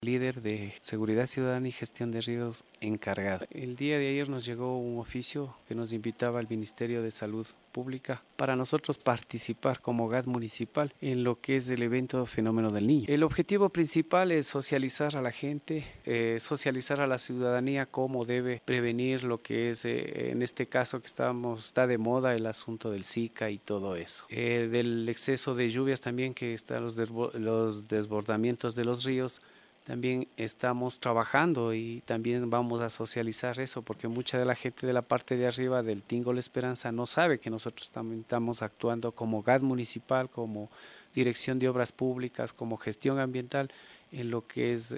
Líder de Seguridad Ciudadana y Gestión de Riesgos encargado. El día de ayer nos llegó un oficio que nos invitaba al Ministerio de Salud Pública para nosotros participar como GAT municipal en lo que es el evento Fenómeno del Niño. El objetivo principal es socializar a la gente, socializar a la ciudadanía cómo debe prevenir lo que es, en este caso que está de moda el asunto del Zika y todo eso. Del exceso de lluvias también, que están los desbordamientos de los ríos. También estamos trabajando y también vamos a socializar eso, porque mucha de la gente de la parte de arriba del Tingo La Esperanza no sabe que nosotros también estamos actuando como GAT municipal, como Dirección de Obras Públicas, como gestión ambiental en lo que es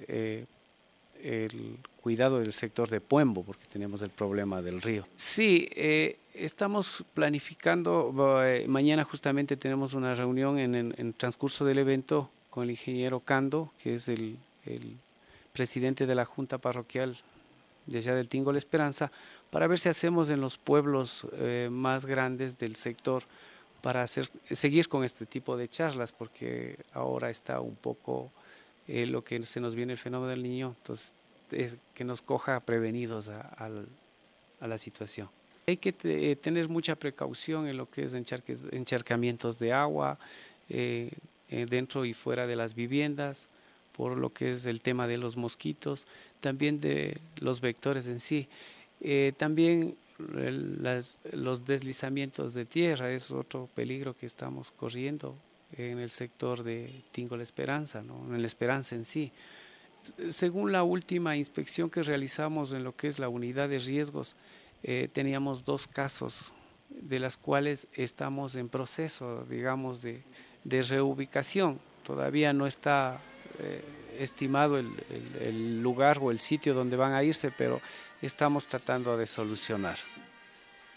el cuidado del sector de Puembo, porque tenemos el problema del río. Sí, estamos planificando, mañana justamente tenemos una reunión en el transcurso del evento con el ingeniero Cando, que es el presidente de la Junta Parroquial de allá del Tingo La Esperanza, para ver si hacemos en los pueblos más grandes del sector para seguir con este tipo de charlas, porque ahora está un poco lo que se nos viene el fenómeno del niño, entonces es que nos coja prevenidos a la situación. Hay que tener mucha precaución en lo que es encharcamientos de agua dentro y fuera de las viviendas, por lo que es el tema de los mosquitos, también de los vectores en sí. También los deslizamientos de tierra es otro peligro que estamos corriendo en el sector de Tingo La Esperanza, ¿no? En La Esperanza en sí. Según la última inspección que realizamos en lo que es la unidad de riesgos, teníamos 2 casos de las cuales estamos en proceso, digamos, de reubicación. Todavía no está estimado el lugar o el sitio donde van a irse, pero estamos tratando de solucionar.